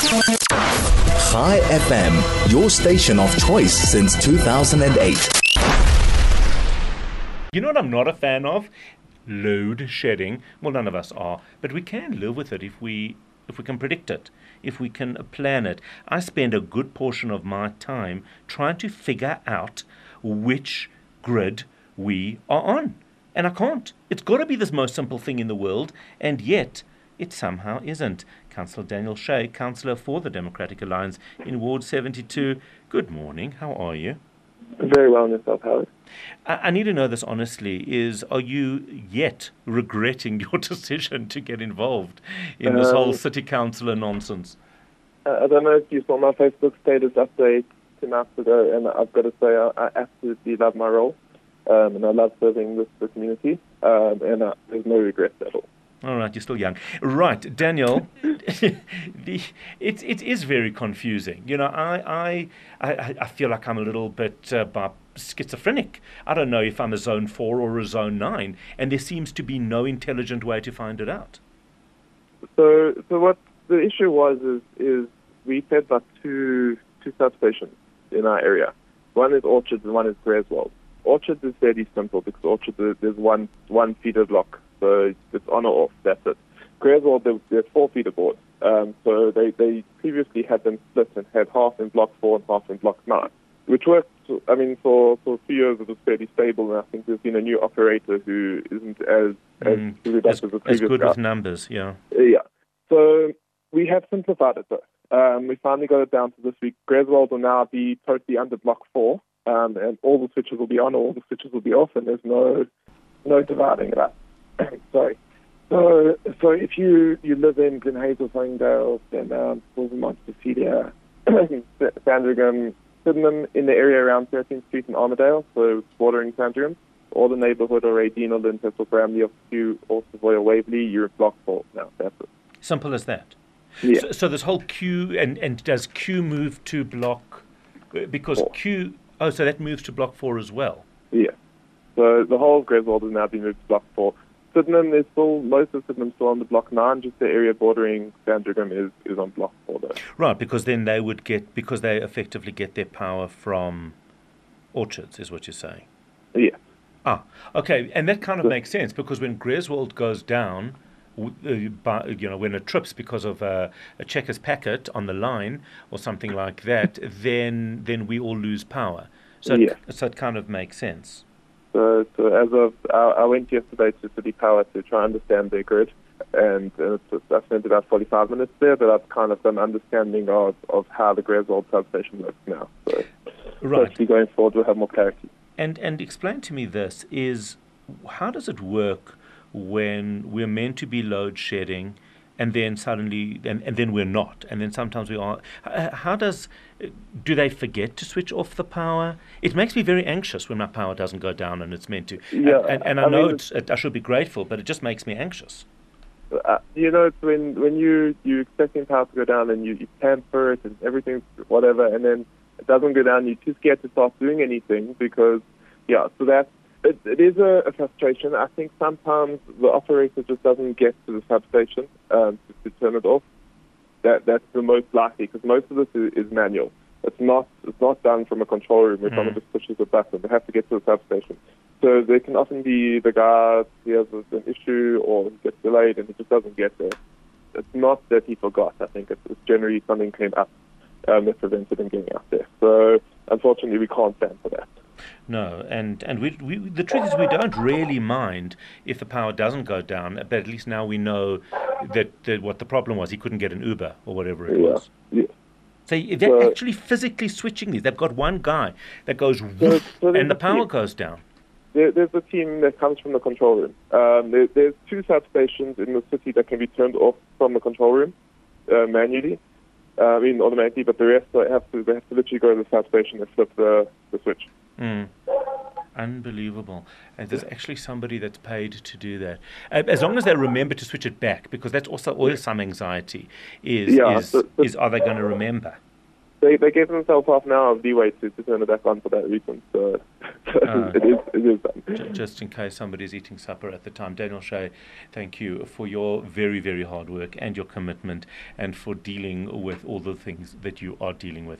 Chai FM, your station of choice since 2008. You know what I'm not a fan of? Load shedding. Well, none of us are, but we can live with it if we can predict it, if we can plan it. I spend a good portion of my time trying to figure out which grid we are on. And I can't. It's got to be this most simple thing in the world, and yet it somehow isn't. Councillor Daniel Shea, Councillor for the Democratic Alliance in Ward 72. Good morning. How are you? Very well, yourself, Howard. I need to know this honestly, are you yet regretting your decision to get involved in this whole city councillor nonsense? I don't know if you saw my Facebook status update 2 months ago, and I've got to say I absolutely love my role, and I love serving the community, and there's no regrets at all. All right, you're still young. Right, Daniel, it is very confusing. You know, I feel like I'm a little bit schizophrenic. I don't know if I'm a Zone 4 or a Zone 9, and there seems to be no intelligent way to find it out. So what the issue was is we fed like two substations in our area. One is Orchards and one is Greswold. Orchards is fairly simple because Orchards there's one feeder block. So it's on or off, that's it. Greswold, there's 4 feeder boards. So they previously had them split and had half in Block 4 and half in Block 9, which worked, I mean, for a few years it was fairly stable, and I think there's been a new operator who isn't as good as the previous as good guy. with numbers, yeah. Yeah. So we have simplified it, though. We finally got it down to this week. Greswold will now be totally under Block 4, and all the switches will be on, all the switches will be off, and there's no dividing it up. Sorry. So if you live in Glen Hazel, Sunningdale, then Silvermont, Cecilia, Sandringham, Sydenham, in the area around 13th Street and Armadale, so bordering Sandringham, or the neighbourhood or Radine or Lintel, Bramley, or Kew, or Savoy or Waverley, you're at Block 4 now. That's it. Simple as that. Yeah. So this whole Q, and does Q move to Block, because 4. Q, so that moves to Block 4 as well? Yeah. So the whole of Greswold has now been moved to Block 4. Sydenham, there's still, most of Sydenham still on the Block 9, just the area bordering Sandringham is on Block 4 though. Right, because then they would because they effectively get their power from Orchards, is what you're saying? Yeah. Okay, and that kind of makes sense, because when Greswold goes down, when it trips because of a checkers packet on the line or something like that, then we all lose power. So it kind of makes sense. So as of, I went yesterday to City Power to try and understand their grid, and I spent about 45 minutes there, but I've kind of got an understanding of how the Greswold substation works now. So hopefully going forward we'll have more clarity. And explain to me this, how does it work when we're meant to be load shedding and then suddenly, and then we're not, and then sometimes we are? Do they forget to switch off the power? It makes me very anxious when my power doesn't go down and it's meant to. Yeah, and I know I should be grateful, but it just makes me anxious. It's when you're expecting power to go down and you plan for it and everything's whatever, and then it doesn't go down, you're too scared to start doing anything because, so that's, it is a frustration. I think sometimes the operator just doesn't get to the substation to turn it off. That's the most likely, because most of this is manual. It's not done from a control room where someone just pushes a button. They have to get to the substation. So there can often be the guy, he has an issue or he gets delayed and he just doesn't get there. It's not that he forgot. I think it's generally something came up that prevented him getting out there. So unfortunately we can't stand for that. No, and we the truth is we don't really mind if the power doesn't go down, but at least now we know that what the problem was. He couldn't get an Uber or whatever it was. Yeah. So they're actually physically switching these. They've got one guy that goes and the power goes down. There's a team that comes from the control room. There's 2 substations in the city that can be turned off from the control room manually. Automatically, but the rest they have to literally go to the substation and flip the switch. Unbelievable. And there's actually somebody that's paid to do that. As long as they remember to switch it back, because that's also always some anxiety, are they going to remember? they gave themselves half an hour of leeway to turn it back on for that reason. So, it is done. Just in case somebody's eating supper at the time. Daniel Shea, thank you for your very, very hard work and your commitment and for dealing with all the things that you are dealing with.